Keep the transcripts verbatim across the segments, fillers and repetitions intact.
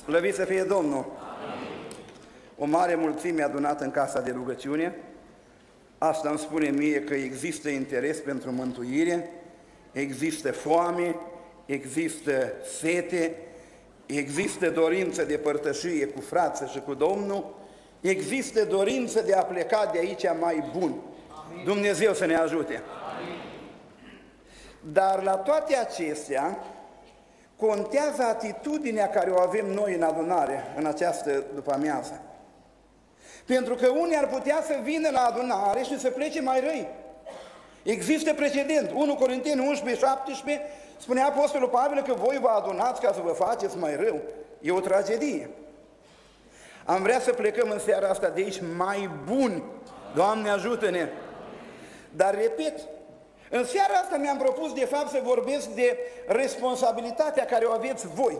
Slăvit să fie Domnul! Amin. O mare mulțime adunată în casa de rugăciune. Asta îmi spune mie că există interes pentru mântuire, există foame, există sete, există dorință de părtășie cu frații și cu Domnul, există dorință de a pleca de aici mai bun. Amin. Dumnezeu să ne ajute! Amin. Dar la toate acestea contează atitudinea care o avem noi în adunare, în această după-amiază. Pentru că unii ar putea să vină la adunare și să plece mai răi. Există precedent. unu Corinteni unsprezece, șaptesprezece spunea Apostolul Pavel că voi vă adunați ca să vă faceți mai rău. E o tragedie. Am vrea să plecăm în seara asta de aici mai buni. Doamne ajută-ne! Dar repet, în seara asta mi-am propus de fapt să vorbesc de responsabilitatea care o aveți voi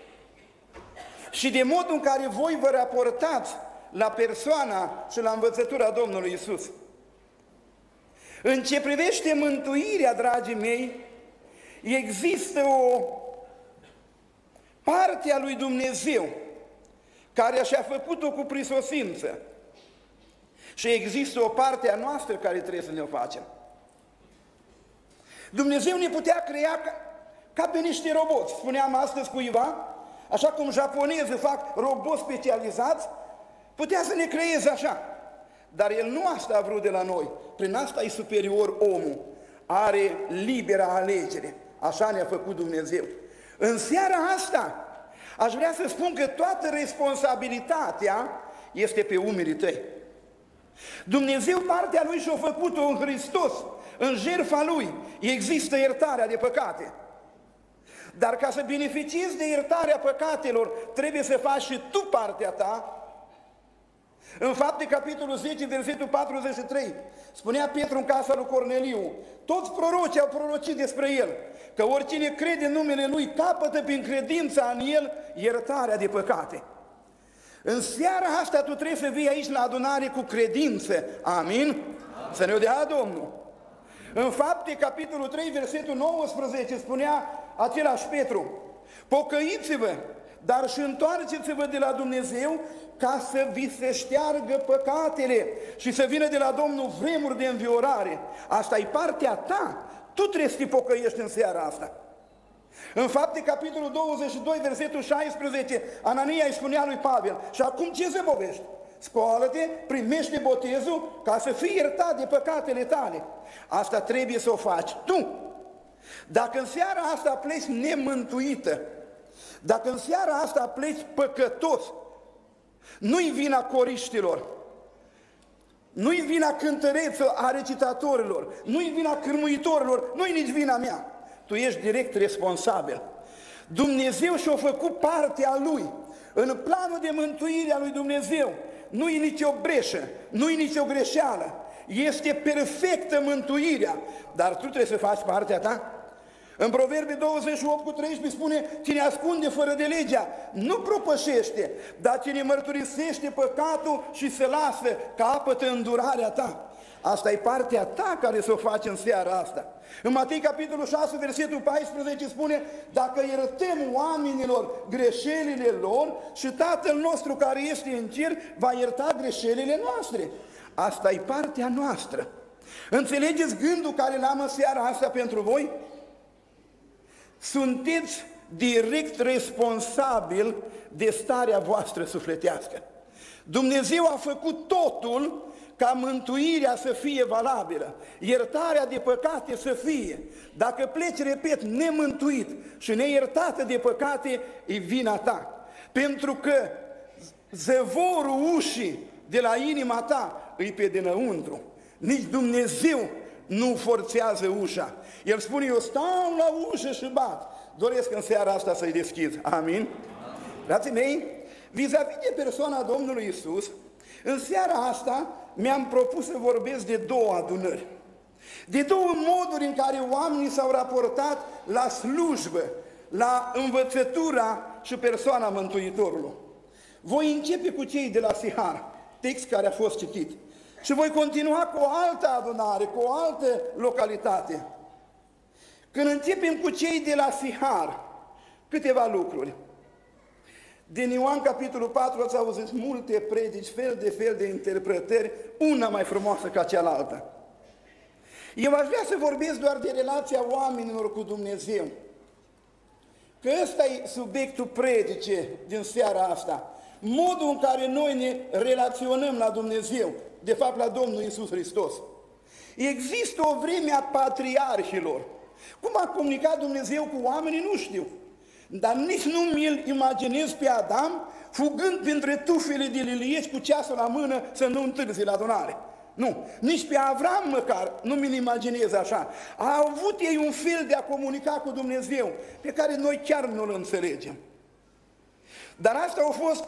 și de modul în care voi vă raportați la persoana și la învățătura Domnului Iisus. În ce privește mântuirea, dragii mei, există o parte a lui Dumnezeu care și-a făcut-o cu prisosință și există o parte a noastră care trebuie să ne o facem. Dumnezeu ne putea crea ca, ca pe niște roboți. Spuneam astăzi cuiva, așa cum japonezii fac roboți specializați, putea să ne creeze așa. Dar El nu asta a vrut de la noi. Prin asta e superior omul. Are libera alegere. Așa ne-a făcut Dumnezeu. În seara asta aș vrea să spun că toată responsabilitatea este pe umerii tăi. Dumnezeu partea Lui și-a făcut-o în Hristos. În jertfa Lui există iertarea de păcate. Dar ca să beneficiezi de iertarea păcatelor, trebuie să faci și tu partea ta. În Fapte, capitolul zece, versetul patruzeci și trei, spunea Petru în casa lui Corneliu, toți prorocii au prorocit despre el, că oricine crede în numele Lui capătă prin credința în El iertarea de păcate. În seara asta tu trebuie să vii aici la adunare cu credință. Amin? Amin. Să ne-o dea Domnul. În Fapte, capitolul trei, versetul nouăsprezece, spunea același Petru, pocăiți-vă, dar și întoarceți-vă de la Dumnezeu ca să vi se șteargă păcatele și să vină de la Domnul vremuri de înviorare. Asta e partea ta. Tu trebuie să te pocăiești în seara asta. În Fapte, capitolul douăzeci și doi, versetul șaisprezece, Anania îi spunea lui Pavel, și acum ce se povești? Scoală-te, primește botezul ca să fii iertat de păcatele tale. Asta trebuie să o faci tu. Dacă în seara asta pleci nemântuită, dacă în seara asta pleci păcătos, nu-i vina coriștilor, nu-i vina cântăreților, a recitatorilor, nu-i vina cârmuitorilor, nu-i nici vina mea. Tu ești direct responsabil. Dumnezeu și-a făcut partea Lui. În planul de mântuire a lui Dumnezeu nu-i nicio breșă, nu-i nicio greșeală. Este perfectă mântuirea, dar tu trebuie să faci partea ta. În Proverbe douăzeci și opt cu treisprezece spune, cine ascunde fără de legea nu propășește, dar cine mărturisește păcatul și se lasă, capătă îndurarea ta. Asta e partea ta care să o faci în seara asta. În Matei, capitolul șase, versetul paisprezece spune, dacă iertăm oamenilor greșelile lor și Tatăl nostru care este în cer va ierta greșelile noastre. Asta e partea noastră. Înțelegeți gândul care l-am în seara asta pentru voi? Sunteți direct responsabil de starea voastră sufletească. Dumnezeu a făcut totul ca mântuirea să fie valabilă, iertarea de păcate să fie. Dacă pleci, repet, nemântuit și neiertată de păcate, e vina ta. Pentru că zăvorul ușii de la inima ta îi pe dinăuntru. Nici Dumnezeu nu forțează ușa. El spune, eu stau la ușă și bat. Doresc în seara asta să-i deschid. Amin? Frații mei, vis-a-vis de persoana Domnului Iisus, în seara asta mi-am propus să vorbesc de două adunări. De două moduri în care oamenii s-au raportat la slujbă, la învățătura și persoana Mântuitorului. Voi începe cu cei de la Sihar, text care a fost citit. Și voi continua cu o altă adunare, cu o altă localitate. Când începem cu cei de la Sihar, câteva lucruri. Din Ioan, capitolul patru, ați auzit multe predici, fel de fel de interpretări, una mai frumoasă ca cealaltă. Eu aș vrea să vorbesc doar de relația oamenilor cu Dumnezeu. Că ăsta e subiectul predice din seara asta. Modul în care noi ne relaționăm la Dumnezeu, de fapt la Domnul Iisus Hristos. Există o vreme a patriarhilor. Cum a comunicat Dumnezeu cu oamenii, nu știu. Dar nici nu mi-l imaginez pe Adam fugând printre tufele de lilieci cu ceasul la mână să nu întârzi la adunare. Nu, nici pe Avram măcar nu mi-l imaginez așa. A avut ei un fel de a comunica cu Dumnezeu pe care noi chiar nu-l înțelegem. Dar asta a fost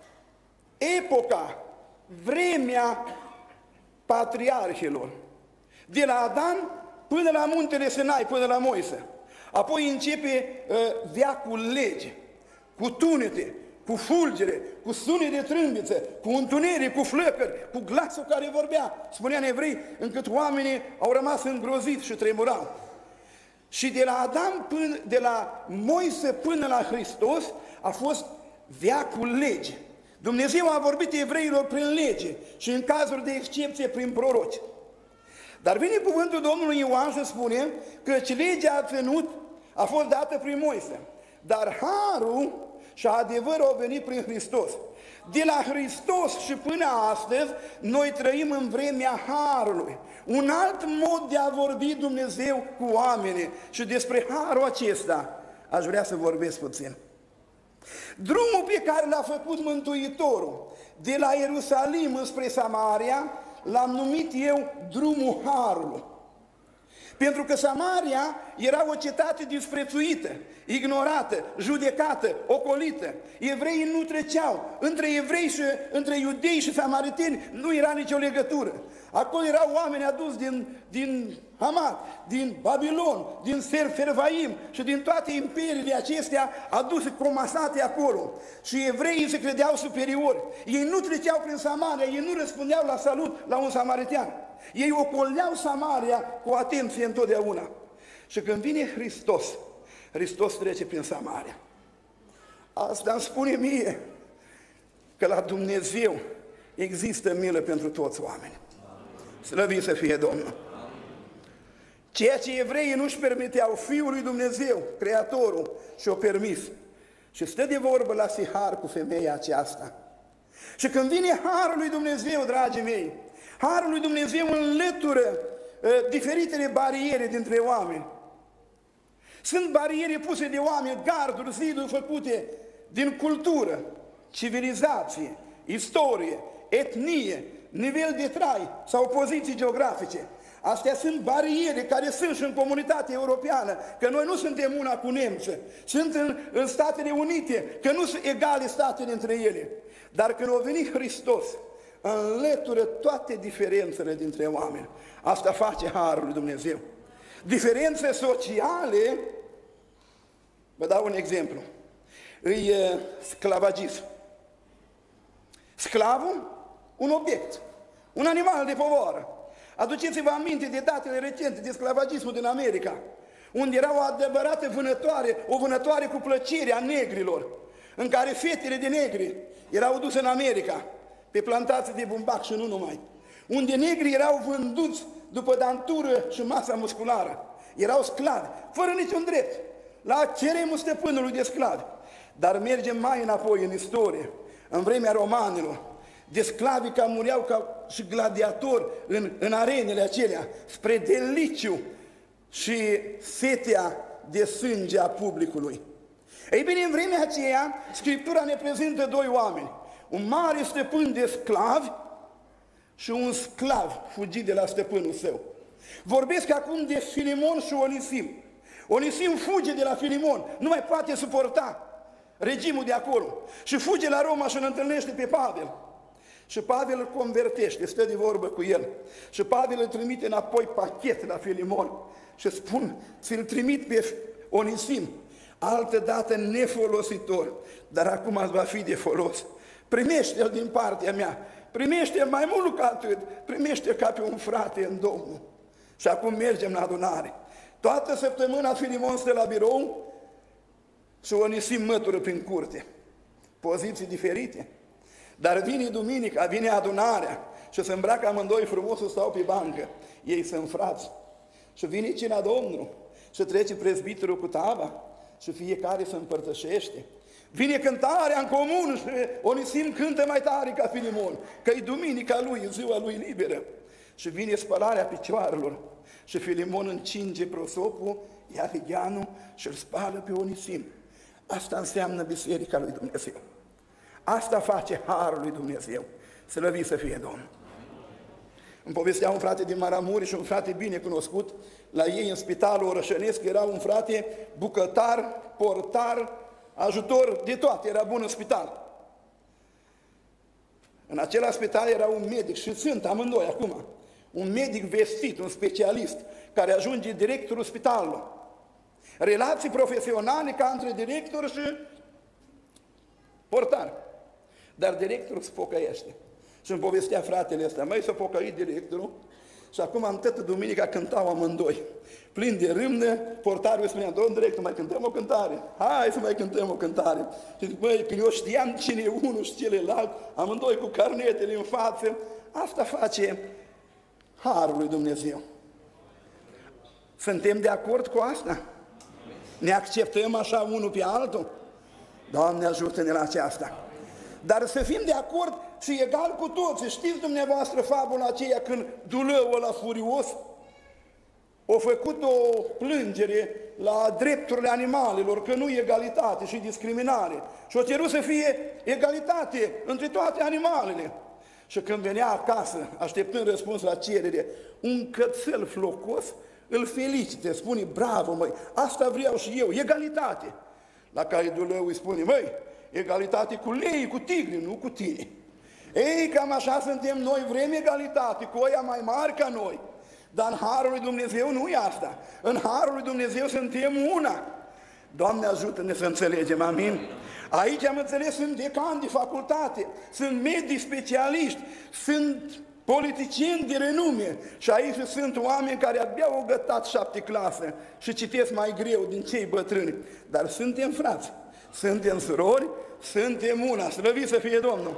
epoca, vremea patriarhilor. De la Adam până la muntele Sinai, până la Moise. Apoi începe uh, veacul lege, cu tunete, cu fulgere, cu sunet de trâmbiță, cu întuneric, cu flăcări, cu glasul care vorbea. Spunea în Evrei, încât oamenii au rămas îngroziți și tremurau. Și de la Adam, până, de la Moise până la Hristos, a fost veacul lege. Dumnezeu a vorbit evreilor prin lege și în cazuri de excepție prin proroci. Dar vine cuvântul Domnului Ioan și spune că legea a ținut, a fost dată prin Moise. Dar harul și adevărul au venit prin Hristos. De la Hristos și până astăzi, noi trăim în vremea harului. Un alt mod de a vorbi Dumnezeu cu oamenii. Și despre harul acesta aș vrea să vorbesc puțin. Drumul pe care l-a făcut Mântuitorul de la Ierusalim înspre Samaria, l-am numit eu drumul harului. Pentru că Samaria era o cetate disprețuită, ignorată, judecată, ocolită. Evreii nu treceau. Între evrei și între iudei și samariteni nu era nicio legătură. Acolo erau oameni aduși din, din Hamat, din Babilon, din Sefervaim și din toate imperiile acestea aduse, comasate acolo. Și evreii se credeau superiori. Ei nu treceau prin Samaria, ei nu răspundeau la salut la un samaritean. Ei ocoleau Samaria cu atenție întotdeauna. Și când vine Hristos, Hristos trece prin Samaria. Asta îmi spune mie că la Dumnezeu există milă pentru toți oamenii. Slăvit să fie Domnul! Ceea ce evreii nu-și permiteau, Fiul lui Dumnezeu, Creatorul, și-o permis. Și stă de vorbă la Sihar cu femeia aceasta. Și când vine harul lui Dumnezeu, dragii mei, harul lui Dumnezeu înlătură uh, diferitele bariere dintre oameni. Sunt bariere puse de oameni, garduri, ziduri făcute din cultură, civilizație, istorie, etnie, nivel de trai sau poziții geografice. Astea sunt bariere care sunt și în comunitatea europeană, că noi nu suntem una cu nemții, sunt în, în Statele Unite, că nu sunt egale statele între ele. Dar când a venit Hristos, înlătură toate diferențele dintre oameni. Asta face harul lui Dumnezeu. Diferențe sociale, vă dau un exemplu, e sclavagism. Sclavul, un obiect, un animal de povară. Aduceți-vă aminte de datele recente de sclavagismul din America, unde era o adevărată vânătoare, o vânătoare cu plăcere a negrilor, în care fetele de negri erau duse în America, pe plantații de bumbac și nu numai, unde negrii erau vânduți după dantură și masa musculară. Erau sclavi, fără niciun drept, la ceremul stăpânului de sclavi. Dar mergem mai înapoi în istorie, în vremea romanilor, de sclavi care mureau ca și gladiatori în, în arenele acelea, spre deliciu și setea de sânge a publicului. Ei bine, în vremea aceea, Scriptura ne prezintă doi oameni, un mare stăpân de sclavi și un sclav fugit de la stăpânul său. Vorbesc acum de Filimon și Onisim. Onisim fuge de la Filimon, nu mai poate suporta regimul de acolo și fuge la Roma și îl întâlnește pe Pavel. Și Pavel îl convertește, stă de vorbă cu el. Și Pavel îl trimite înapoi pachet la Filimon și spun, ți-l trimit pe Onisim, altădată nefolositor, dar acum îți va fi de folos. Primește-l din partea mea, primește-l mai mult ca atât, primește-l ca pe un frate în Domnul. Și acum mergem la adunare. Toată săptămâna Filimon stă la birou și Onisim mătură prin curte. poziții diferite. Dar vine duminica, vine adunarea și se îmbracă amândoi frumos să stau pe bancă. Ei sunt frați. Și vine cina Domnului și trece prezbiterul cu tava și fiecare se împărtășește. Vine cântarea în comun și Onisim cântă mai tare ca Filimon, că e duminica lui, ziua lui liberă. Și vine spălarea picioarelor și Filimon încinge prosopul, ia legheanul și îl spală pe Onisim. Asta înseamnă Biserica lui Dumnezeu. Asta face harul lui Dumnezeu. Slăvit să fie Domnul. Îmi povestea un frate din Maramureș și un frate bine cunoscut, la ei în spitalul orășănesc era un frate bucătar, portar, ajutor de toate, era bun în spital. În acela spital era un medic și sunt amândoi acum, un medic vestit, un specialist, care ajunge directorul spitalului. Relații profesionale ca între director și portar. Dar directorul se pocăiește. Și îmi povestea fratele ăsta, măi, s-a pocăit directorul și acum am tătă duminica cântau amândoi. Plin de râmnă, portarul îi spunea, domn director, mai cântăm o cântare? Hai să mai cântăm o cântare. Și zic, măi, că eu știam cine e unul și celălalt, amândoi cu carnetele în față. Asta face harul lui Dumnezeu. Suntem de acord cu asta? Ne acceptăm așa unul pe altul? Doamne, ajută-ne la aceasta. Dar să fim de acord și egal cu toți. Știți dumneavoastră fabula aceea când dulăul ăla furios a făcut o plângere la drepturile animalelor, că nu e egalitate și discriminare. Și a cerut să fie egalitate între toate animalele. Și când venea acasă, așteptând răspuns la cerere, un cățel flocos îl felicite, spune, bravo măi, asta vreau și eu, egalitate. La care dulăul îi spune, măi, egalitate cu lei, cu tigri, nu cu tine. Ei, cam așa suntem noi, vrem egalitate cu oia mai mari ca noi. Dar în harul lui Dumnezeu nu e asta. În harul lui Dumnezeu suntem una. Doamne, ajută-ne să înțelegem, amin? Aici am înțeles, sunt decani de facultate, sunt medici specialiști, sunt politicieni de renume și aici sunt oameni care abia au gătat șapte clase și citesc mai greu din cei bătrâni. Dar suntem frați, suntem surori, suntem una, slăvit să fie Domnul.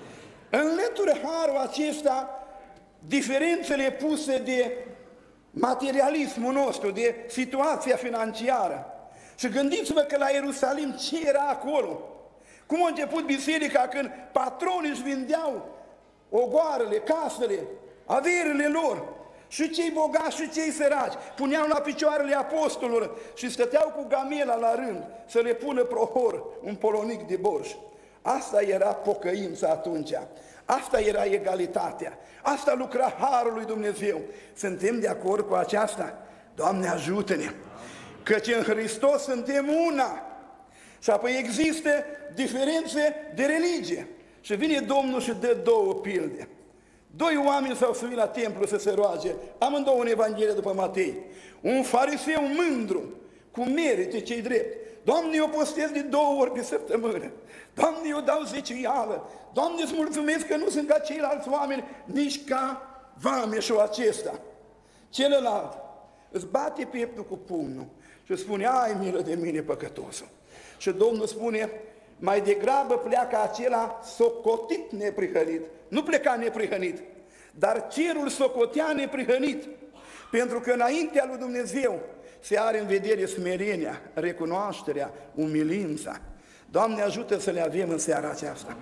Înlătură harul acesta diferențele puse de materialismul nostru, de situația financiară. Și gândiți-vă că la Ierusalim ce era acolo? Cum a început biserica când patronii își vindeau ogoarele, casele, averile lor, și cei bogați și cei săraci, puneau la picioarele apostolilor și stăteau cu gamela la rând să le pună prohor, un polonic de borș. Asta era pocăința atunci, asta era egalitatea, asta lucra harul lui Dumnezeu. Suntem de acord cu aceasta? Doamne, ajută-ne! Căci în Hristos suntem una. Și apoi există diferențe de religie. Și vine Domnul și dă două pilde. Doi oameni s-au suit la templu să se roage, amândouă în Evanghelie după Matei. Un fariseu mândru, cu merite cei drept. Doamne, eu postez de două ori pe săptămână. Doamne, eu dau zeciuială. Doamne, îți mulțumesc că nu sunt ca ceilalți oameni, nici ca vameșul acesta. Celălalt îți bate pieptul cu pumnul și spune, ai milă de mine, păcătosul. Și Domnul spune, mai degrabă pleacă acela socotit neprihănit. Nu pleca neprihănit, dar cerul socotea neprihănit. Pentru că înaintea lui Dumnezeu se are în vedere smerenia, recunoașterea, umilința. Doamne, ajută să le avem în seara aceasta.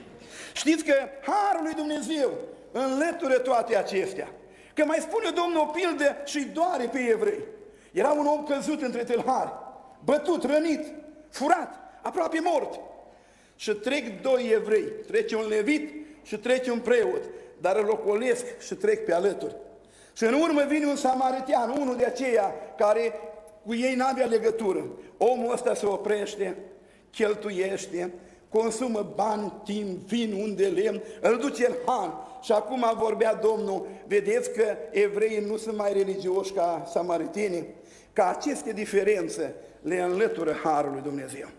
Știți că harul lui Dumnezeu înlătură toate acestea. Că mai spune Domnul o pildă și doare pe evrei. Era un om căzut între tâlhari, bătut, rănit, furat, aproape mort. Și trec doi evrei, trece un levit și trece un preot, dar îl ocolesc și trec pe alături. Și în urmă vine un samaritean, unul de aceia care cu ei n-avea legătură. Omul ăsta se oprește, cheltuiește, consumă bani, timp, vin, unde lemn, îl duce în han. Și acum vorbea Domnul, vedeți că evreii nu sunt mai religioși ca samaritenii, că aceste diferențe le înlătură harul lui Dumnezeu.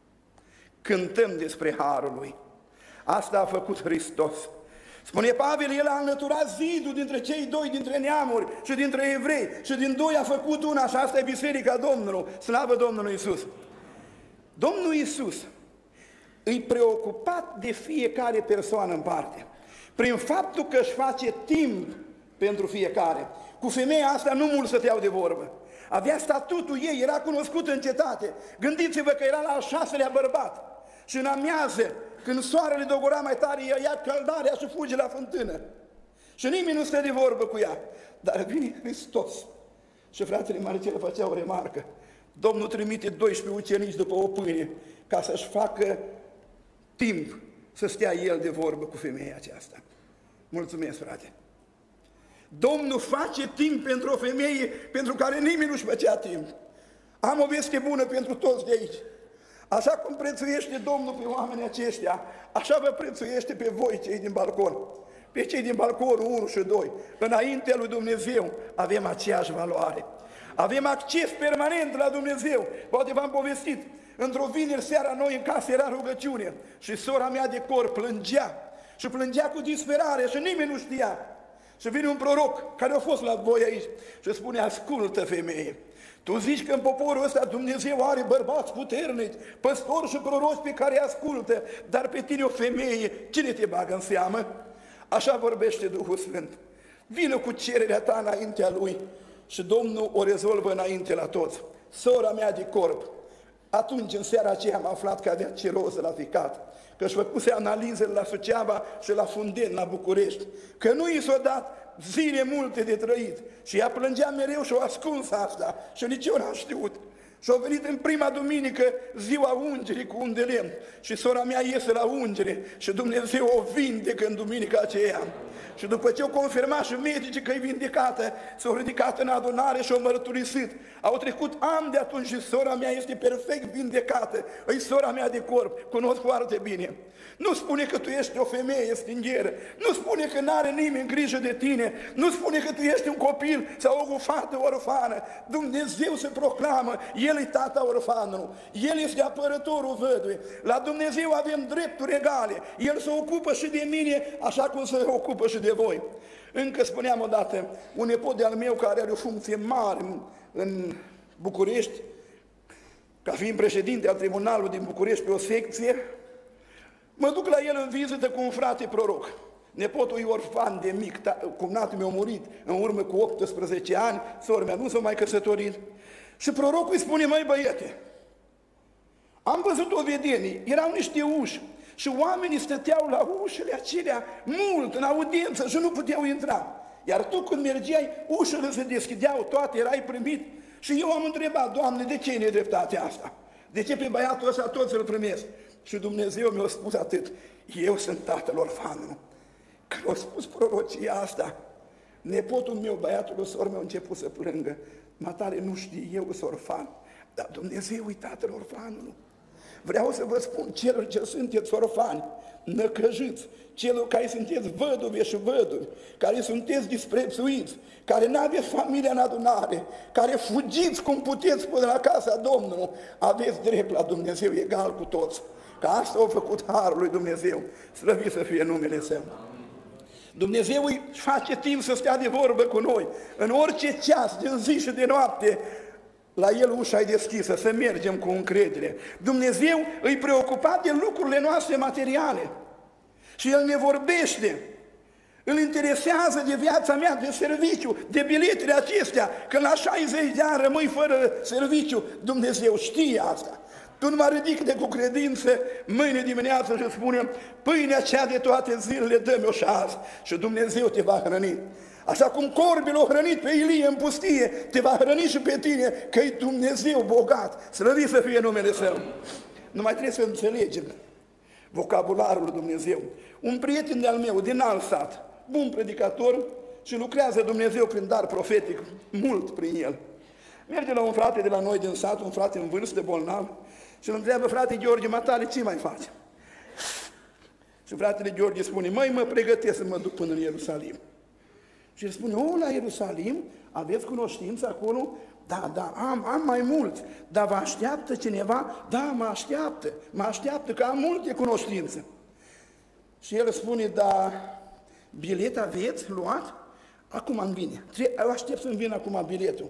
Cântăm despre harul lui. Asta a făcut Hristos. Spune Pavel, el a înlăturat zidul dintre cei doi, dintre neamuri și dintre evrei. Și din doi a făcut una și asta e Biserica Domnului. Slavă Domnului Iisus! Domnul Iisus îi preocupat de fiecare persoană în parte. Prin faptul că își face timp pentru fiecare. Cu femeia asta nu mulți stăteau de vorbă. Avea statutul ei, era cunoscut în cetate. Gândiți-vă că era la al șaselea bărbat. Și în amiază, când soarele dogora mai tare, ea ia căldarea și fuge la fântână. Și nimeni nu stă de vorbă cu ea. Dar vine Hristos. Și fratele Marcel făcea o remarcă. Domnul trimite doisprezece ucenici după o pâine ca să-și facă timp să stea el de vorbă cu femeia aceasta. Mulțumesc, frate! Domnul face timp pentru o femeie pentru care nimeni nu-și făcea timp. Am o veste bună pentru toți de aici. Așa cum prețuiește Domnul pe oamenii aceștia, așa vă prețuiește pe voi, cei din balcon. Pe cei din balconul unu și doi. Înaintea lui Dumnezeu avem aceeași valoare. Avem acces permanent la Dumnezeu. Poate v-am povestit. Într-o vineri seara noi în casă era rugăciune și sora mea de cor plângea. Și plângea cu disperare și nimeni nu știa. Și vine un proroc care a fost la voi aici și spune: ascultă, femeie, tu zici că în poporul ăsta Dumnezeu are bărbați puternici, păstori și proroci pe care îi ascultă, dar pe tine, o femeie, cine te bagă în seamă? Așa vorbește Duhul Sfânt. Vină cu cererea ta înaintea Lui și Domnul o rezolvă înainte la toți. Sora mea de corp, atunci în seara aceea am aflat că avea ciroză la ficat, că își făcuse analizele la Suceava și la Funden, la București, că nu i s-a dat zile multe de trăit și ea plângea mereu și-o ascuns asta și nici eu n-am știut. Și a venit în prima duminică ziua ungerii cu un de lemn și sora mea iese la ungere și Dumnezeu o vindecă în duminica aceea. Și după ce au confirmat și medicii că e vindecată, s-au ridicat în adunare și au mărturisit. Au trecut ani de atunci și sora mea este perfect vindecată. E sora mea de corp, cunosc foarte bine. Nu spune că tu ești o femeie stingheră, nu spune că n-are nimeni grijă de tine, nu spune că tu ești un copil sau o fată orfană. Dumnezeu se proclamă, El e tata orfanului, El este apărătorul văduvei. La Dumnezeu avem drepturi egale, El se ocupă și de mine așa cum se ocupă și de voi. Încă spuneam odată, un nepot de-al meu care are o funcție mare în, în București, ca fiind președinte al tribunalului din București pe o secție, mă duc la el în vizită cu un frate proroc. Nepotul e orfan de mic, cumnatul meu a murit în urmă cu optsprezece ani, sora mea nu s-a mai căsătorit. Și prorocul îi spune: măi băiete, am văzut o vedenie, erau niște uși și oamenii stăteau la ușile acelea mult, în audiență și nu puteau intra. Iar tu când mergeai, ușile se deschideau toate, erai primit. Și eu am întrebat: Doamne, de ce e nedreptatea asta? De ce pe băiatul ăsta toți îl primesc? Și Dumnezeu mi-a spus atât: eu sunt tatăl orfanului. Când a spus prorocia asta, nepotul meu, băiatul lui sora mea, a început să plângă. Matale, nu știi, eu sunt orfan, dar Dumnezeu e tatăl orfanului. Vreau să vă spun, celor ce sunteți orfani, năcăjiți, celor care sunteți văduve și văduvi, care sunteți disprețuiți, care n-aveți familia în adunare, care fugiți cum puteți până la casa Domnului, aveți drept la Dumnezeu egal cu toți. Că asta a făcut harul lui Dumnezeu, slăvit să fie numele Său. Dumnezeu îi face timp să stea de vorbă cu noi, în orice ceas, din zi și de noapte, la El ușa e deschisă, să mergem cu încredere. Dumnezeu îi preocupat de lucrurile noastre materiale și El ne vorbește. Îl interesează de viața mea, de serviciu, de biletele acestea. Când la șaizeci de ani rămâi fără serviciu, Dumnezeu știe asta. Tu nu mă ridic de cu credință mâine dimineață și spune: pâinea cea de toate zilele dă-mi-o și azi și Dumnezeu te va hrăni. Așa cum corbii l-au hrănit pe Ilie în pustie, te va hrăni și pe tine, că e Dumnezeu bogat, slăvit să fie numele Său. Nu mai trebuie să înțelegem vocabularul lui Dumnezeu. Un prieten de-al meu din alt sat, bun predicator și lucrează Dumnezeu prin dar profetic mult prin el. Merge la un frate de la noi din sat, un frate în vârstă, bolnav, și îl întreabă: frate Gheorghe, matale, ce mai faci? Și fratele Gheorghe spune: măi, mă pregătesc să mă duc până în Ierusalim. Și el spune: o, la Ierusalim? Aveți cunoștință acolo? Da, da, am, am mai mult. Dar vă așteaptă cineva? Da, mă așteaptă, mă așteaptă, că am multe cunoștințe. Și el spune: da, bilet aveți luat? Acum îmi vine. Eu aștept să-mi vină acum biletul.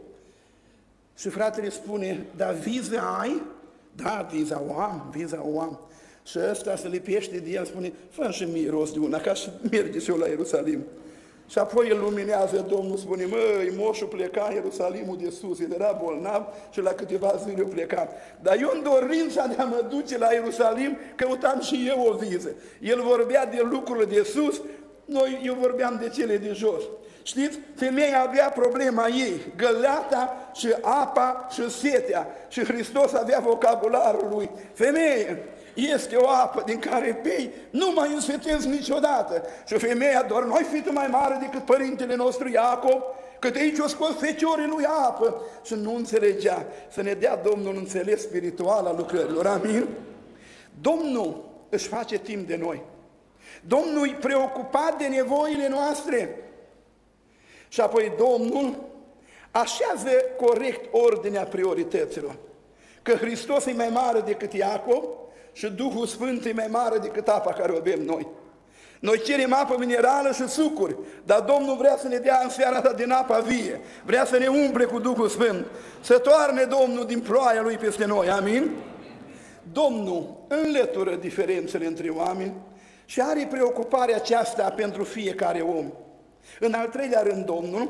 Și fratele spune: da, viză ai? Da, viza o am, viza o am. Și ăsta se lipește de el, spune, fă și mie rost de una, ca și merge și eu la Ierusalim. Și apoi îl luminează Domnul, spune, măi, moșul pleca în Ierusalimul de sus, el era bolnav și la câteva zile a plecat. Dar eu în dorința de a mă duce la Ierusalim, căutam și eu o viză. El vorbea de lucrurile de sus, noi, eu vorbeam de cele de jos. Știți, femeia avea problema ei, găleata și apa și setea. Și Hristos avea vocabularul lui. Femeie, este o apă din care bei, nu mai însfetezi niciodată. Și femeia, doar noi fi tu mai mare decât părintele nostru Iacov, că de aici o scos feciorii lui apă. Și nu înțelegea. Să ne dea Domnul înțeles spiritual al lucrărilor. Amin? Domnul își face timp de noi. Domnul e preocupat de nevoile noastre. Și apoi Domnul așează corect ordinea priorităților. Că Hristos e mai mare decât Iacov și Duhul Sfânt e mai mare decât apa care o bem noi. Noi cerem apă minerală și sucuri, dar Domnul vrea să ne dea în seara asta din apa vie. Vrea să ne umple cu Duhul Sfânt. Să toarne Domnul din ploaia Lui peste noi. Amin? Domnul înlătură diferențele între oameni și are preocuparea aceasta pentru fiecare om. În al treilea rând, Domnul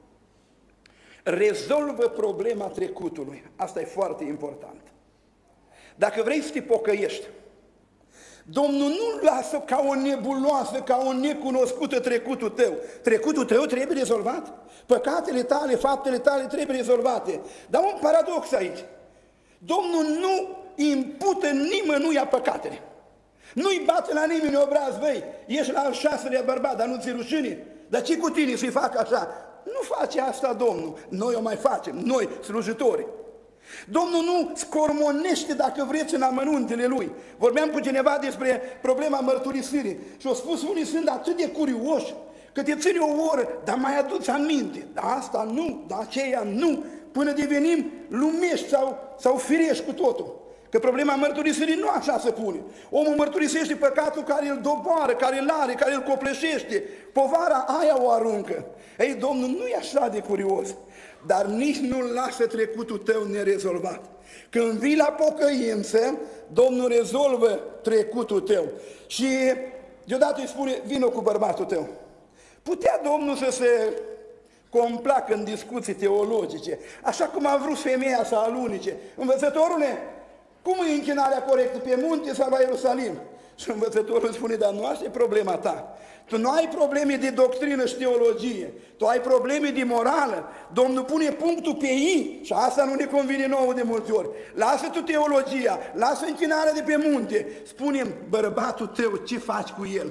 rezolvă problema trecutului. Asta e foarte important. Dacă vrei să te pocăiești, Domnul nu lasă ca o nebuloasă, ca o necunoscută trecutul tău. Trecutul tău trebuie rezolvat. Păcatele tale, faptele tale trebuie rezolvate. Dar un paradox aici. Domnul nu impută nimănuia păcatele. Nu-i bate la nimeni obraz, băi, ești la al șaselea bărbat, dar nu ți rușine. Dar ce cu tine să-i fac așa? Nu face asta Domnul. Noi o mai facem, noi, slujitorii. Domnul nu scormonește, dacă vreți, în amănuntele Lui. Vorbeam cu cineva despre problema mărturisirii și au spus, unii sunt atât de curioși că te ține o oră, dar mai aduți aminte. Dar asta nu, dar aceea nu, până devenim lumești sau, sau firești cu totul. Că problema mărturisirii nu așa se pune. Omul mărturisește păcatul care îl doboară, care îl are, care îl copleșește. Povara aia o aruncă. Ei, Domnul nu e așa de curios, dar nici nu-l lasă trecutul tău nerezolvat. Când vii la pocăință, Domnul rezolvă trecutul tău. Și deodată îi spune, vină cu bărbatul tău. Putea Domnul să se complacă în discuții teologice, așa cum a vrut femeia să alunice. Învățătorule, cum e închinarea corectă, pe munte sau la Ierusalim? Și învățătorul spune, dar nu asta e problema ta. Tu nu ai probleme de doctrină și teologie, tu ai probleme de morală. Domnul pune punctul pe ei și asta nu ne convine nouă de multe ori. Lasă tu teologia, lasă închinarea de pe munte, spune-mi, bărbatul tău, ce faci cu el?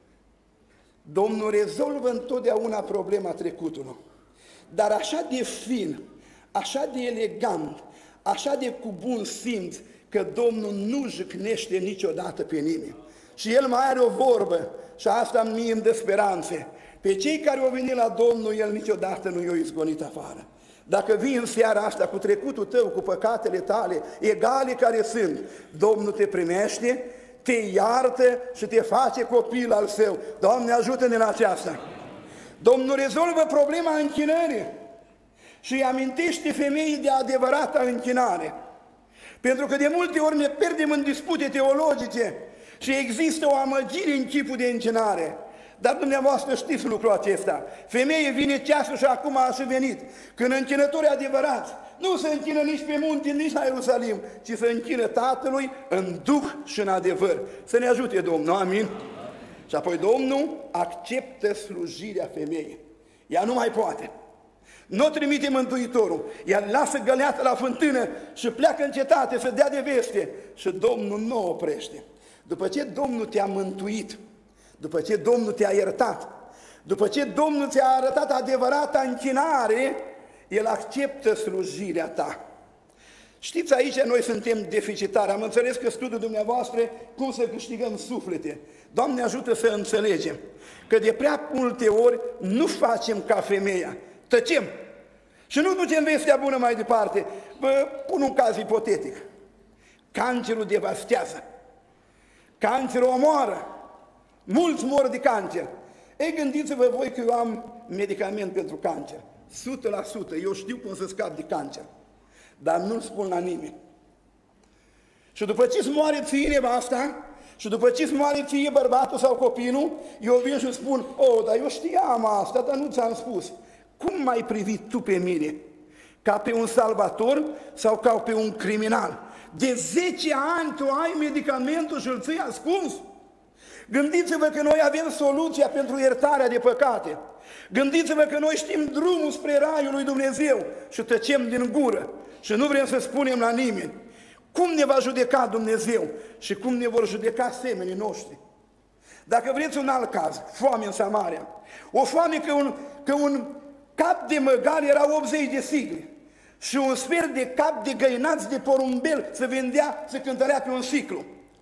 Domnul rezolvă întotdeauna problema trecutului, dar așa de fin, așa de elegant, așa de cu bun simț, că Domnul nu jicnește niciodată pe nimeni. Și El mai are o vorbă, și asta mie îmi dă speranțe. Pe cei care au venit la Domnul, El niciodată nu i-a izgonit afară. Dacă vii în seara asta cu trecutul tău, cu păcatele tale, egale care sunt, Domnul te primește, te iartă și te face copil al Său. Doamne, ajută-ne la aceasta! Domnul rezolvă problema închinării și îi amintește femeii de adevărata închinare. Pentru că de multe ori ne pierdem în dispute teologice și există o amăgire în chipul de închinare. Dar dumneavoastră știți lucrul acesta. Femeie, vine ceasul și acum a și venit. Când închinătorii adevărați nu se închină nici pe munte, nici la Ierusalim, ci se închină Tatălui în duh și în adevăr. Să ne ajute Domnul, amin? Și apoi Domnul acceptă slujirea femeii. Ea nu mai poate. Nu trimite Mântuitorul, ea lasă găleata la fântână și pleacă în cetate să dea de veste și Domnul nu o oprește. După ce Domnul te-a mântuit, după ce Domnul te-a iertat, după ce Domnul ți-a arătat adevărata închinare, El acceptă slujirea ta. Știți, aici noi suntem deficitari. Am înțeles că studiul dumneavoastră cum să câștigăm suflete. Doamne, ajută să înțelegem că de prea multe ori nu facem ca femeia. Tăcem și nu ducem vestea bună mai departe. Vă pun un caz ipotetic. Cancerul devastează. Cancerul omoară. Mulți mor de cancer. Ei, gândiți-vă voi că eu am medicament pentru cancer. o sută la sută. Eu știu cum să scap de cancer. Dar nu-l spun la nimeni. Și după ce îți moare ție nevasta, Și după ce îți moare ție bărbatul sau copilul, eu vin și spun, oh, dar eu știam asta, dar nu ți-am spus. Cum m-ai privit tu pe mine? Ca pe un salvator sau ca pe un criminal? De zece ani tu ai medicamentul și îl ții ascuns? Gândiți-vă că noi avem soluția pentru iertarea de păcate. Gândiți-vă că noi știm drumul spre raiul lui Dumnezeu și tăcem din gură și nu vrem să spunem la nimeni. Cum ne va judeca Dumnezeu și cum ne vor judeca semenii noștri? Dacă vreți un alt caz, foame în Samaria. O foame că un, că un cap de măgar era optzeci de sigle și un sfert de cap de găinați de porumbel se vendea, se cântărea pe un siclu.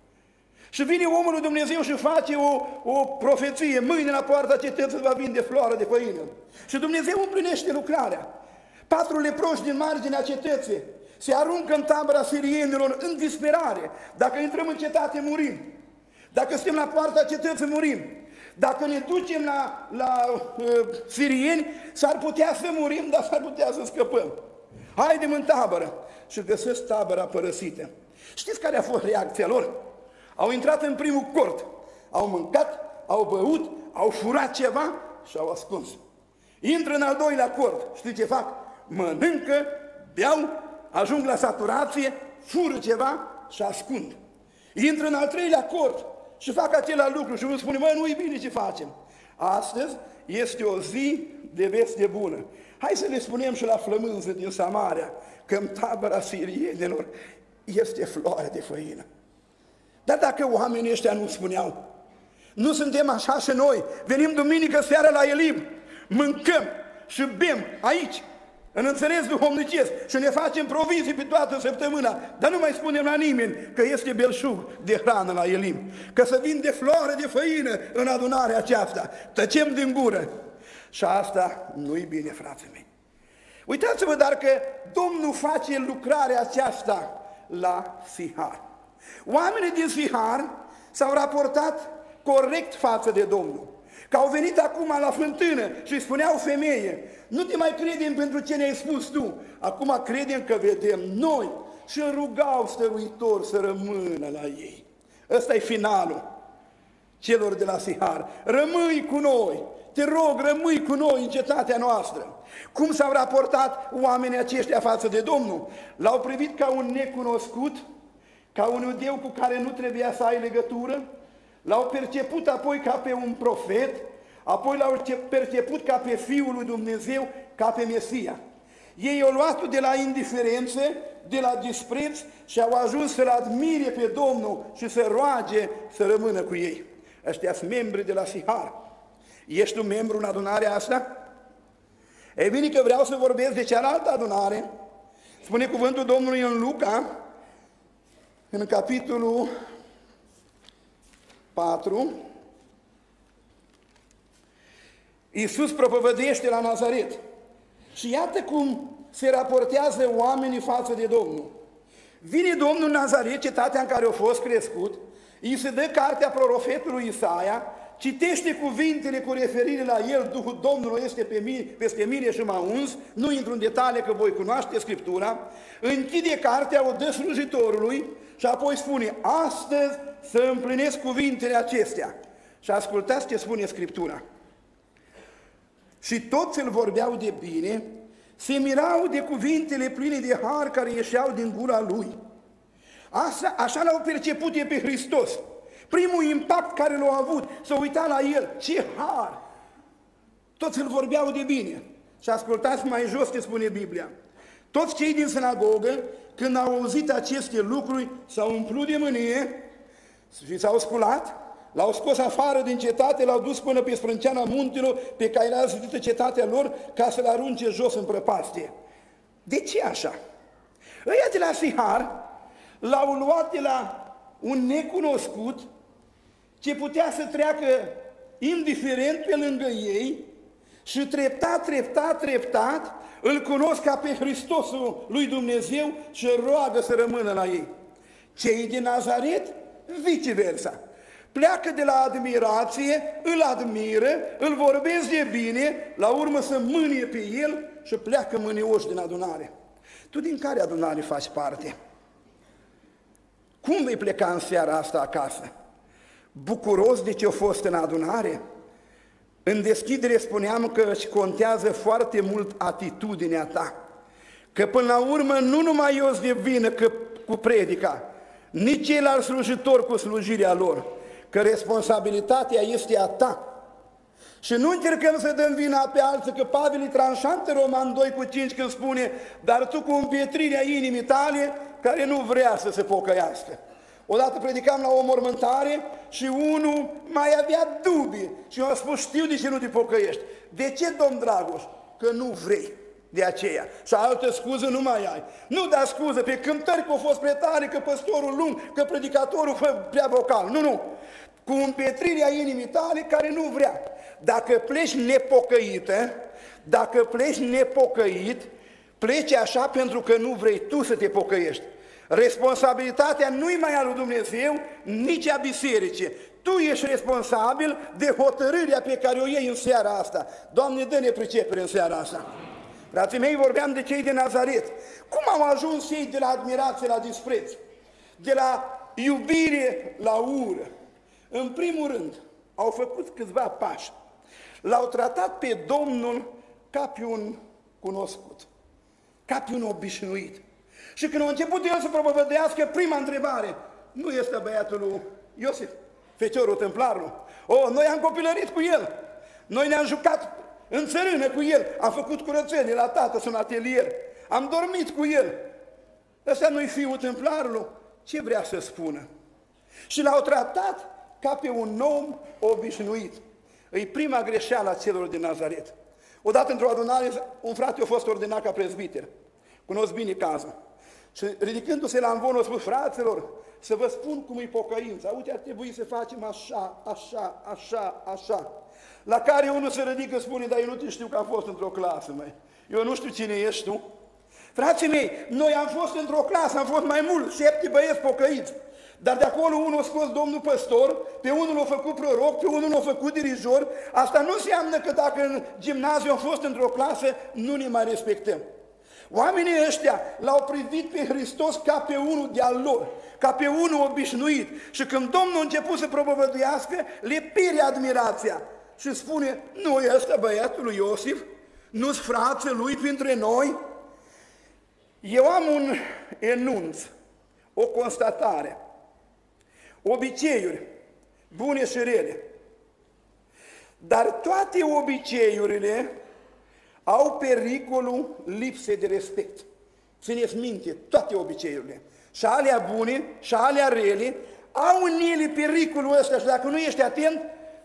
Și vine omul lui Dumnezeu și face o, o profeție, mâine la poarta cetății va vinde floare de făină. Și Dumnezeu împlinește lucrarea. Patru leproși din marginea cetății se aruncă în tabăra sirienilor în disperare. Dacă intrăm în cetate, murim. Dacă suntem la poarta cetății, murim. Dacă ne ducem la, la uh, sirieni, s-ar putea să murim, dar s-ar putea să scăpăm. Haidem în tabără. Și găsesc tabăra părăsită. Știți care a fost reacția lor? Au intrat în primul cort, au mâncat, au băut, au furat ceva și au ascuns. Intră în al doilea cort, știți ce fac? Mănâncă, beau, ajung la saturație, fură ceva și ascund. Intră în al treilea cort și fac același lucru și îmi spune, mă, nu-i bine ce facem. Astăzi este o zi de veste bună. Hai să le spunem și la flămânză din Samaria că în tabăra sirienilor este floare de făină. Dar dacă oamenii ăștia nu spuneau, nu suntem așa și noi, venim duminică seara la Elim, mâncăm și bem aici, în înțeles duhovnicesc și ne facem provizii pe toată săptămâna, dar nu mai spunem la nimeni că este belșug de hrană la Elim, că să vinde floare de făină în adunarea aceasta, tăcem din gură. Și asta nu-i bine, frații mei. Uitați-vă dar că Domnul face lucrarea aceasta la Sihar. Oamenii din Sihar s-au raportat corect față de Domnul. Că au venit acum la fântână și îi spuneau femeie, nu te mai credem pentru ce ne-ai spus tu, acum credem că vedem noi. Și îl rugau stăruitor să rămână la ei. Ăsta e finalul celor de la Sihar. Rămâi cu noi, te rog, rămâi cu noi în cetatea noastră. Cum s-au raportat oamenii aceștia față de Domnul? L-au privit ca un necunoscut, ca un iudeu cu care nu trebuia să ai legătură, l-au perceput apoi ca pe un profet, apoi l-au perceput ca pe Fiul lui Dumnezeu, ca pe Mesia. Ei au luat de la indiferență, de la dispreț și au ajuns să-L admire pe Domnul și să roage să rămână cu ei. Ăștia sunt membri de la Sihar. Ești un membru în adunarea asta? Ei bine că vreau să vorbesc de cealaltă adunare. Spune cuvântul Domnului în Luca, în capitolul patru, Iisus propovăduiește la Nazaret. Și iată cum se raportează oamenii față de Domnul. Vine Domnul în Nazaret, cetatea în care a fost crescut, îi se dă cartea prorofetului Isaia, citește cuvintele cu referire la el, Duhul Domnului este pe mine, peste mine și m-a uns, nu intru în detalii că voi cunoaște Scriptura, închide cartea, o dă slujitorului și apoi spune, astăzi să împlinesc cuvintele acestea. Și ascultați ce spune Scriptura. Și toți îl vorbeau de bine, se mirau de cuvintele pline de har care ieșeau din gura lui. Asta, așa l-au perceput ei pe Hristos. Primul impact care l-au avut, să uita la el, ce har! Toți îl vorbeau de bine. Și ascultați mai jos ce spune Biblia. Toți cei din sinagogă, când au auzit aceste lucruri, s-au umplut de mânie și s-au sculat, l-au scos afară din cetate, l-au dus până pe sprânceana muntelor pe care era zidită cetatea lor, ca să-l arunce jos în prăpastie. De ce așa? Ăia de la Sihar l-au luat de la un necunoscut ce putea să treacă indiferent pe lângă ei și treptat, treptat, treptat îl cunosc ca pe Hristosul lui Dumnezeu și roagă să rămână la ei. Cei din Nazaret, viceversa. Pleacă de la admirație, îl admiră, îl vorbesc de bine, la urmă să mânie pe el și pleacă mânioși din adunare. Tu din care adunare faci parte? Cum vei pleca în seara asta acasă? bucuros de ce a fost în adunare? În deschidere spuneam că își contează foarte mult atitudinea ta, că până la urmă nu numai eu de vină că, cu predica, nici ceilalți slujitori cu slujirea lor, că responsabilitatea este a ta. Și nu încercăm să dăm vina pe alții, că Pavel e tranșant în Roman doi cu cinci când spune: dar tu cu împietrirea inimii tale, care nu vrea să se pocăiască. Odată predicam la o mormântare și unul mai avea dubii și eu am spus: știu de ce nu te pocăiești. De ce, domn Dragoș? Că nu vrei. De aceea. Și altă scuză nu mai ai. Nu da scuză pe cântări că a fost prea tare, că păstorul lung, că predicatorul fă prea vocal. Nu, nu. Cu împietrirea inimii tale care nu vrea. Dacă pleci nepocăită, dacă pleci nepocăit, pleci așa pentru că nu vrei tu să te pocăiești. Responsabilitatea nu-i mai a lui Dumnezeu, nici a bisericii. Tu ești responsabil de hotărârea pe care o iei în seara asta. Doamne, dă-ne pricepere în seara asta. Frații mei, vorbeam de cei de Nazaret. Cum au ajuns ei de la admirație la dispreț? De la iubire la ură? În primul rând, au făcut câțiva pași. L-au tratat pe Domnul ca pe un cunoscut, ca pe un obișnuit. Și când a început el să propovădească, prima întrebare: nu este băiatul lui Iosif, feciorul templarului? O, noi am copilărit cu el, noi ne-am jucat în țărână cu el, am făcut curățenie la tată în atelier, am dormit cu el. Ăsta nu-i fiul templarului? Ce vrea să spună? Și l-au tratat ca pe un om obișnuit. E prima greșeală a celor din Nazaret. Odată într-o adunare, un frate a fost ordinat ca prezbiter. Cunosc bine cazul. Și ridicându-se la amvon, a spus: fraților, să vă spun cum e pocăința. Uite, ar trebui să facem așa, așa, așa, așa. La care unul se ridică, spune: dar eu nu te știu că am fost într-o clasă, măi. Eu nu știu cine ești tu. Frații mei, noi am fost într-o clasă, am fost mai mult, șapte băieți pocăiți. Dar de acolo unul a scos domnul păstor, pe unul l-a făcut proroc, pe unul l-a făcut dirijor. Asta nu înseamnă că dacă în gimnaziu am fost într-o clasă, nu ne mai respectăm. Oamenii ăștia l-au privit pe Hristos ca pe unul de-al lor, ca pe unul obișnuit. Și când Domnul a început să propovăduiască, le pire admirația și spune: nu e ăsta băiatul lui Iosif? Nu-s frații lui printre noi? Eu am un enunț, o constatare. Obiceiuri bune și rele. Dar toate obiceiurile au pericolul lipsei de respect. Țineți minte, toate obiceiurile, și alea bune, și alea rele, au în ele pericolul ăsta și dacă nu ești atent,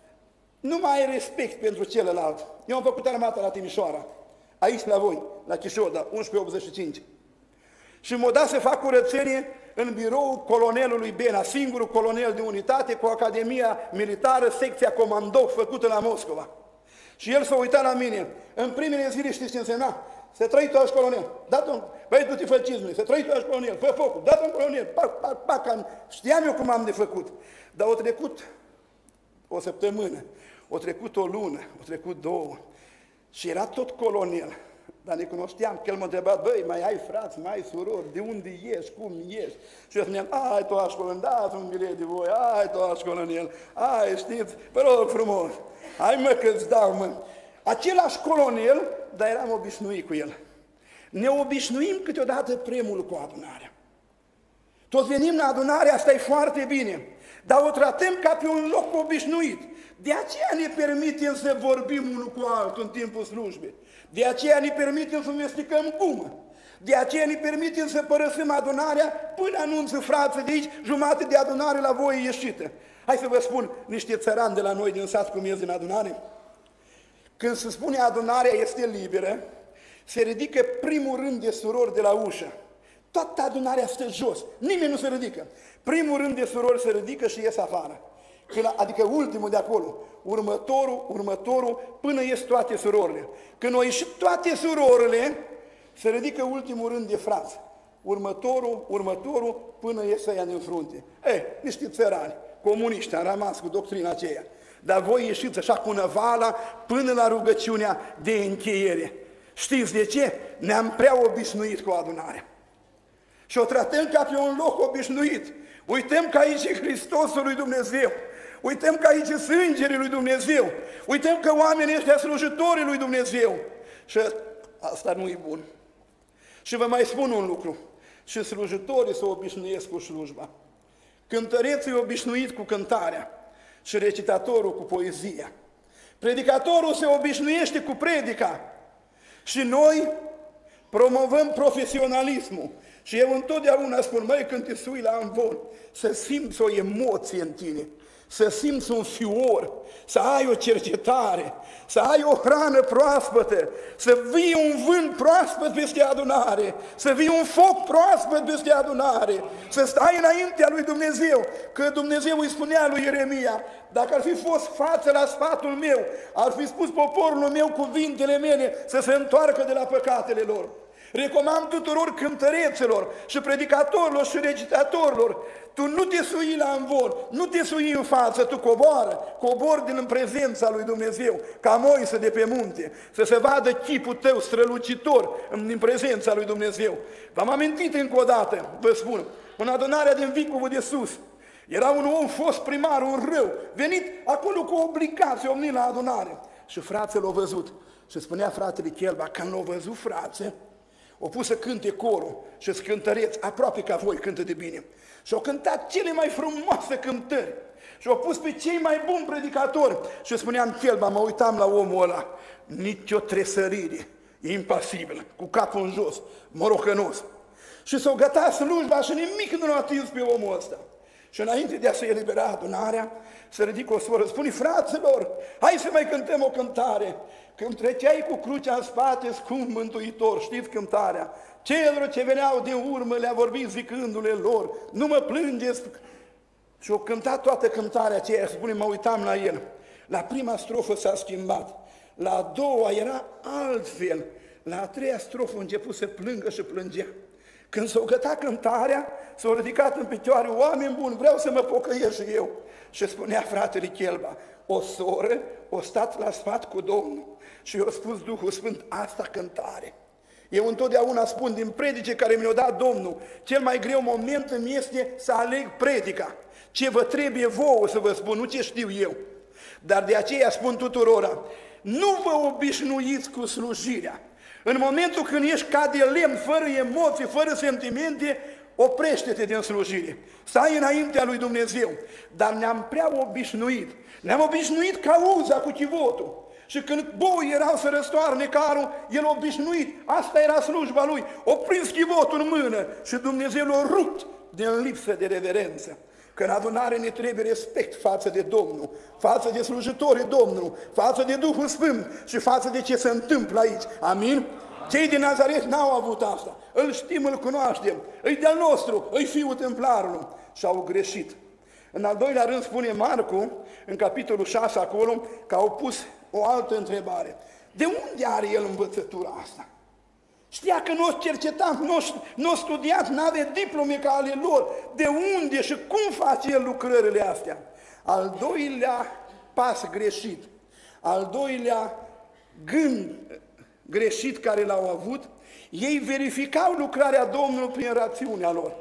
nu mai ai respect pentru celălalt. Eu am făcut armata la Timișoara, aici la voi, la Chișoda, unsprezece optzeci și cinci. Și m-a dat să fac curățenie în biroul colonelului Bena, singurul colonel de unitate cu Academia Militară, secția comando, făcută la Moscova. Și el s-a uitat la mine. În primele zile știți ce însemna? Să trăi tu aș colonel. Da-te-un, băi, du-te fă cizmele, să trăi tu aș colonel, fă focul, da-te-un colonel, pac, pac, pac. Știam eu cum am de făcut. Dar au trecut o săptămână, au trecut o lună, au trecut două. Și era tot colonel. Dar ne cunoșteam, că el m-a întrebat: băi, mai ai frați, mai ai surori, de unde ești, cum ești? Și eu spuneam: ai tu aș colonel, dați un bilet de voi, ai tu aș colonel, ai, știți, vă rog frumos, hai mă că-ți dau, mă. Același colonel, dar eram obișnuit cu el. Ne obișnuim câteodată primul cu adunarea. Toți venim la adunare, asta e foarte bine, dar o tratăm ca pe un loc obișnuit. De aceea ne permitem să vorbim unul cu altul în timpul slujbei. De aceea ne permitem să mesticăm gumă. De aceea ne permitem să părăsim adunarea până anunță frații de aici, jumate de adunare la voi ieșită. Hai să vă spun niște țărani de la noi din sat cum ies din adunare. Când se spune adunarea este liberă, se ridică primul rând de surori de la ușă. Toată adunarea stă jos, nimeni nu se ridică. Primul rând de surori se ridică și ies afară. Când, adică ultimul de acolo, următorul, următorul, până ies toate surorile. Când au ieșit toate surorile, se ridică ultimul rând de frați. Următorul, următorul, până ies ăia din frunte. Ei, niște țărani, comuniști, am rămas cu doctrina aceea. Dar voi ieșiți așa cu năvala până la rugăciunea de încheiere. Știți de ce? Ne-am prea obișnuit cu adunarea. Și o tratăm ca pe un loc obișnuit. Uităm că aici e Hristosul lui Dumnezeu. uităm că aici sunt îngerii lui Dumnezeu, uităm că oamenii ăștia sunt slujitorii lui Dumnezeu. Și asta nu e bun. Și vă mai spun un lucru, și slujitorii se obișnuiesc cu slujba. Cântărețul e obișnuit cu cântarea și recitatorul cu poezia. Predicatorul se obișnuiește cu predica și noi promovăm profesionalismul. Și eu întotdeauna spun, măi, când te sui la amvon, să simți o emoție în tine, să simți un fior, să ai o cercetare, să ai o hrană proaspătă, să vii un vânt proaspăt peste adunare, să vii un foc proaspăt peste adunare, să stai înaintea lui Dumnezeu, că Dumnezeu îi spunea lui Ieremia, dacă ar fi fost față la sfatul meu, ar fi spus poporul meu cuvintele mele să se întoarcă de la păcatele lor. Recomand tuturor cântăreților și predicatorilor și recitatorilor, tu nu te sui la amvon, nu te sui în față, tu coboară, cobori din prezența lui Dumnezeu, ca Moise de pe munte, să se vadă chipul tău strălucitor din prezența lui Dumnezeu. V-am amintit încă o dată, vă spun, în adunarea din Vicovul de Sus, era un om fost primar, un rău, venit acolo cu obligație, omnit la adunare. Și frații l-au văzut și spunea fratele Chelba, când l-au văzut frații, o pus să cânte corul și scântăreți, aproape ca voi cântă de bine. Și au cântat cele mai frumoase cântări. Și au pus pe cei mai buni predicatori. Și spuneam Chelba, mă uitam la omul ăla, nici o tresărire, impasibilă, cu capul în jos, morocănos. Și s-au gătat slujba și nimic nu l-a atins pe omul ăsta. Și înainte de a se elibera adunarea, se ridică o soră, spune, fraților, hai să mai cântăm o cântare. Când treceai cu crucea în spate, scump mântuitor, știți cântarea? Celor ce veneau din urmă le-a vorbit zicându-le lor, nu mă plângeți. Și au cântat toată cântarea aceea, spune, mă uitam la el. La prima strofă s-a schimbat, la a doua era altfel, la a treia strofă a început să plângă și plângea. Când s-au gătat cântarea, s-au ridicat în picioare, oameni buni, vreau să mă pocăiesc și eu. Și spunea fratele Chelba, o soră o stat la sfat cu Domnul și i-a spus Duhul Sfânt, asta cântare. Eu întotdeauna spun din predice care mi-a dat Domnul, cel mai greu moment îmi este să aleg predica. Ce vă trebuie vouă să vă spun, nu ce știu eu. Dar de aceea spun tuturora, nu vă obișnuiți cu slujirea. În momentul când ești ca de lemn, fără emoții, fără sentimente, oprește-te din slujire. Stai înaintea lui Dumnezeu. Dar ne-am prea obișnuit. Ne-am obișnuit ca uza cu chivotul. Și când boii erau să răstoarne carul, el obișnuit. Asta era slujba lui. O prins chivotul în mână și Dumnezeu l-a rupt din lipsă de reverență. Că în adunare ne trebuie respect față de Domnul, față de slujitorii Domnului, față de Duhul Sfânt și față de ce se întâmplă aici. Amin? Cei din Nazaret n-au avut asta. Îl știm, îl cunoaștem. Îi de-al nostru, îi fiul templarului. Și au greșit. În al doilea rând spune Marcu, în capitolul șase acolo, că au pus o altă întrebare. De unde are el învățătura asta? Știa că nu o cercetat, nu o studiat, n-avea diplome ca ale lor. De unde și cum face el lucrările astea? Al doilea pas greșit, al doilea gând greșit care l-au avut, ei verificau lucrarea Domnului prin rațiunea lor.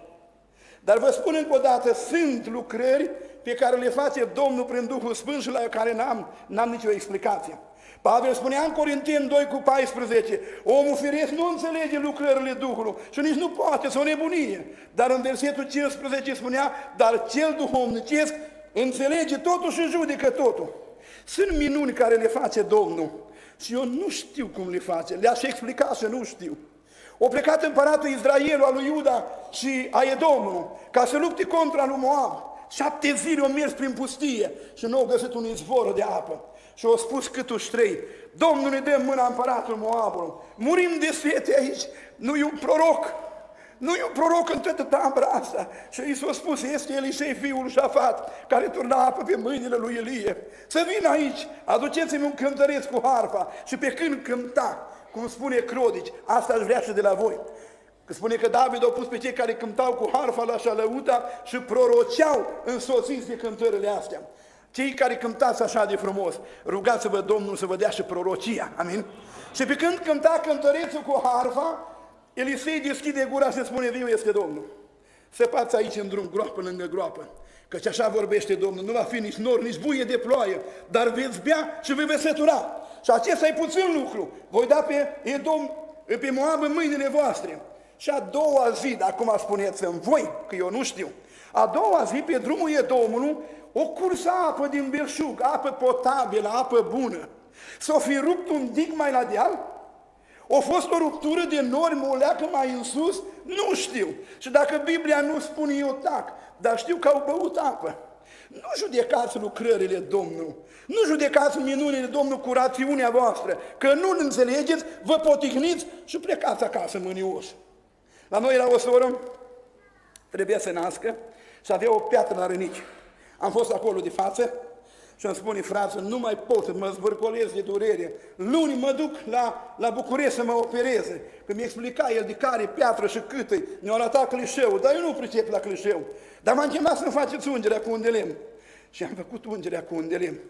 Dar vă spun încă o dată, sunt lucrări pe care le face Domnul prin Duhul Sfânt și la care n-am, n-am nicio explicație. Pavel spunea în Corinteni doi cu paisprezece, omul firesc nu înțelege lucrările Duhului și nici nu poate, să o nebunie. Dar în versetul cincisprezece spunea, dar cel duhovnicesc înțelege totul și judecă totul. Sunt minuni care le face Domnul și eu nu știu cum le face, le-aș explica și nu știu. O plecat împăratul Israelul, al lui Iuda și a Edomului, ca să lupte contra lui Moab. Șapte zile au mers prin pustie și nu au găsit un izvor de apă. Și au spus câtuși trei, Domnul ne dă în mâna împăratul Moabului, murim de sete aici, nu e un proroc, nu e un proroc în toată tabăra asta. Și i s-a spus, este Elisei fiul lui Șafat, care turna apă pe mâinile lui Elie. Să vină aici, aduceți-mi un cântăreț cu harfa și pe când cânta, cum spune Crodici, asta aș vrea și de la voi. Că spune că David a pus pe cei care cântau cu harfa la șalăuta și proroceau însoțiți de cântările astea. Cei care cântați așa de frumos, rugați-vă Domnul să vă dea și prorocia, amin? Și pe când cânta cântărețul cu harfa, Elisei deschide gura și spune, viu este Domnul. Săpați aici în drum, groapă lângă groapă, căci așa vorbește Domnul, nu va fi nici nor, nici buie de ploaie, dar veți bea și vei veți sătura. Și acesta e puțin lucru. Voi da pe Edom, pe Moab în mâinile voastre. Și a doua zi, dacă acum spuneți-mi voi, că eu nu știu, a doua zi pe drumul Edomului, o cursă apă din belșug, apă potabilă, apă bună. S-o fi rupt un dig mai la deal? A fost o ruptură de nori, o leacă mai în sus? Nu știu. Și dacă Biblia nu spune, eu tac, dar știu că au băut apă. Nu judecați lucrările Domnului, nu judecați minunile Domnului cu rațiunea voastră, că nu-l înțelegeți, vă poticniți și plecați acasă mânioși. La noi era o soră, trebuia să nască și avea o piatră la rănichi. Am fost acolo de față și îmi spune, frate, nu mai pot, mă zvârcolez de durere. Luni mă duc la, la București să mă opereze. Că mi explica el de care piatră și cât e. Ne-a arătat clișeul, dar eu nu pricep la clișeu. Dar m-am chemat să-mi faceți ungerea cu un de lemn. Și am făcut ungerea cu un de lemn.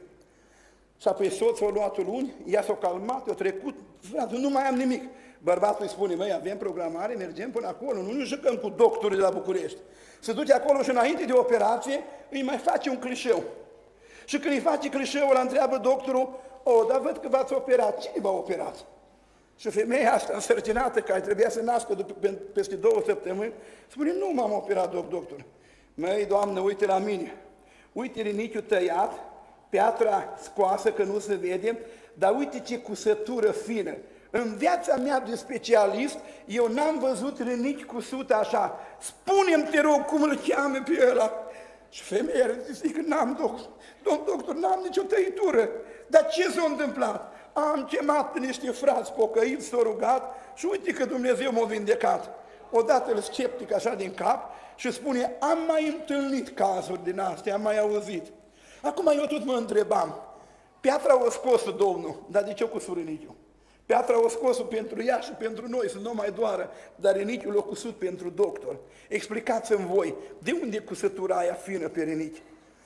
Și apoi soțul a luat-o luni, ea s-a calmat, a trecut, frate, nu mai am nimic. Bărbatul îi spune, măi, avem programare, mergem până acolo, nu ne jucăm cu doctorii de la București. Se duce acolo și înainte de operație îi mai face un clișeu. Și când îi face clișeul, îl întreabă doctorul, o, dar văd că v-ați operat, cine v-a operat? Și femeia asta însărcinată, care trebuia să nască după, peste două săptămâni, spune, nu m-am operat, doctor. Măi, Doamnă, uite la mine, uite rinichiul tăiat, piatra scoasă că nu se vede, dar uite ce cusătură fină. În viața mea de specialist, eu n-am văzut rinichi cusute așa. Spune-mi, te rog, cum îl cheamă pe ăla. Și femeia zice, n-am, doctor, domn doctor, n-am nicio tăitură. Dar ce s-a întâmplat? Am chemat niște frați pocăiți, s-au rugat și uite că Dumnezeu m-a vindecat. Odată îl sceptic așa din cap și spune, am mai întâlnit cazuri din astea, am mai auzit. Acum eu tot mă întrebam, piatra o scos Domnul, dar de ce o cusut rinichiul? Piatra o scos pentru ea și pentru noi, să nu mai doară, dar rinichiul l-a cusut pentru doctor. Explicați-mi voi, de unde e cusătura aia fină pe rinichi?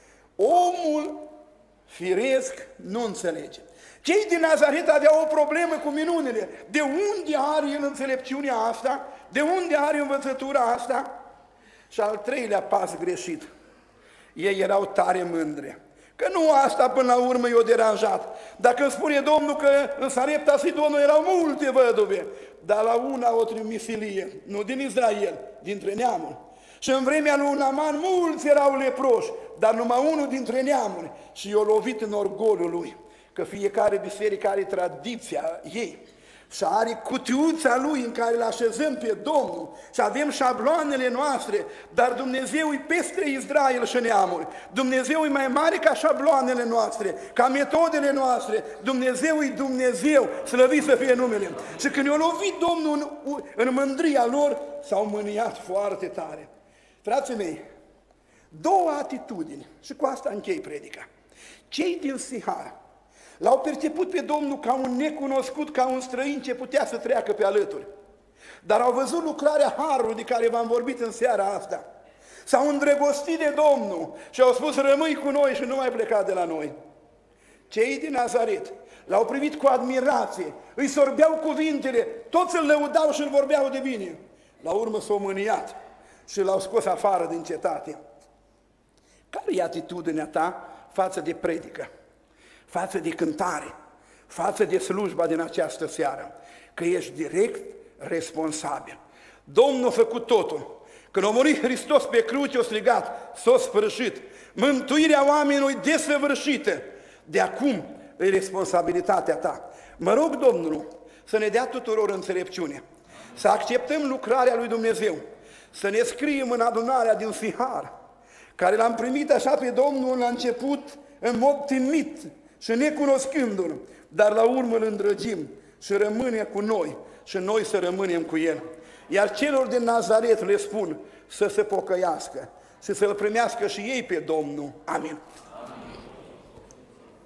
Omul firesc nu înțelege. Cei din Nazaret aveau o problemă cu minunile. De unde are el înțelepciunea asta? De unde are învățătura asta? Și al treilea pas greșit. Ei erau tare mândre. Că nu asta până la urmă i-a deranjat. Dacă îmi spune Domnul că în Sarepta Sidonul erau multe văduve, dar la una o trimis Ilie, nu din Israel, dintre neamuri. Și în vremea lui Naaman mulți erau leproși, dar numai unul dintre neamuri. Și i-a lovit în orgoliul lui, că fiecare biserică are tradiția ei. Și are cutiuța lui în care îl așezăm pe Domnul și avem șabloanele noastre, dar Dumnezeu e peste Israel și neamuri. Dumnezeu e mai mare ca șabloanele noastre, ca metodele noastre. Dumnezeu e Dumnezeu, slăvit să fie numele. Și când i-a lovit Domnul în, în mândria lor, s-au mâniat foarte tare. Frații mei, două atitudini, și cu asta închei predica. Cei din Sihar l-au perceput pe Domnul ca un necunoscut, ca un străin ce putea să treacă pe alături. Dar au văzut lucrarea Harului de care v-am vorbit în seara asta. S-au îndrăgostit de Domnul și au spus, rămâi cu noi și nu mai pleca de la noi. Cei din Nazaret l-au privit cu admirație, îi sorbeau cuvintele, toți îl lăudau și îl vorbeau de bine. La urmă s-au mâniat și l-au scos afară din cetate. Care e atitudinea ta față de predică? Față de cântare, față de slujba din această seară, că ești direct responsabil. Domnul a făcut totul. Când a murit Hristos pe cruce, a strigat, s-a sfârșit. Mântuirea oamenului desăvârșită. De acum e responsabilitatea ta. Mă rog Domnul să ne dea tuturor înțelepciune, să acceptăm lucrarea lui Dumnezeu, să ne scriem în adunarea din Sihar, care l-am primit așa pe Domnul la început în mod timid și necunoscându-l, dar la urmă îl îndrăgim și rămâne cu noi și noi să rămânem cu el. Iar celor din Nazaret le spun să se pocăiască și să-l primească și ei pe Domnul. Amin.